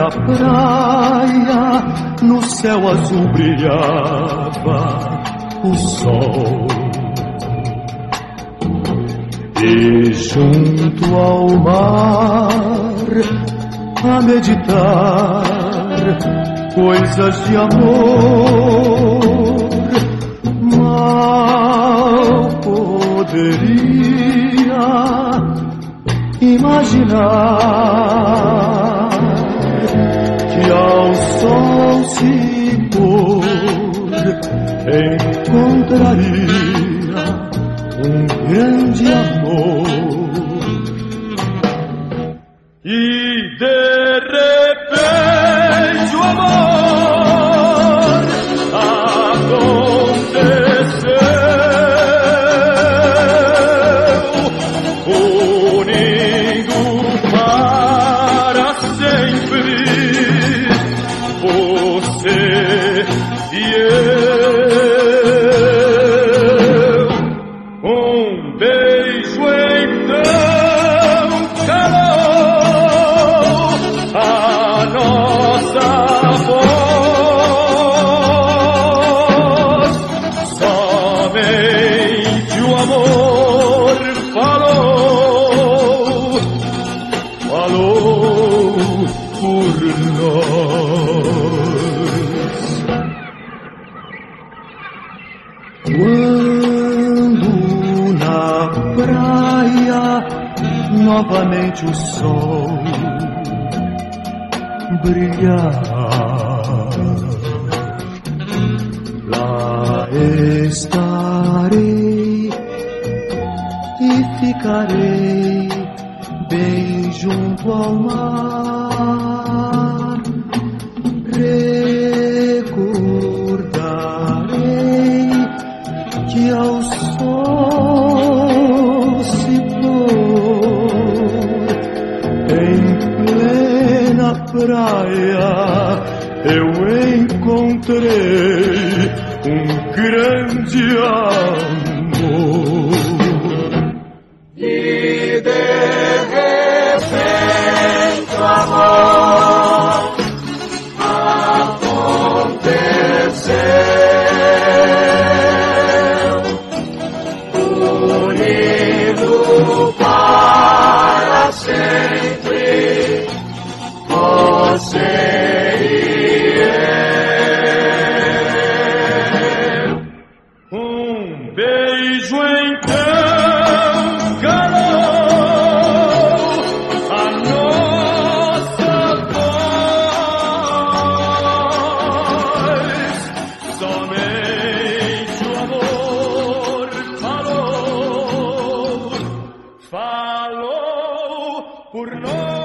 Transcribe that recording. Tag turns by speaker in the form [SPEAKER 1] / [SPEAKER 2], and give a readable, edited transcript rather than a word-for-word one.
[SPEAKER 1] praia, no céu azul brilhava o sol. E junto ao mar, a meditar coisas de amor, mal poderia imaginar que ao sol se pôr encontraria um grande amor. E de repente o amor aconteceu, unindo para sempre você e eu. Um beijo então calou a nossa voz. Somente o amor falou por nós. Quando na praia novamente o sol brilhar, lá estarei e ficarei bem junto ao mar. Recordarei que ao sol se pôr em plena praia eu encontrei um grande amor.
[SPEAKER 2] E de repente o amor aconteceu, unido para sempre você e eu.
[SPEAKER 1] Um beijo então calou a nossa voz. Somente o amor falou por nós.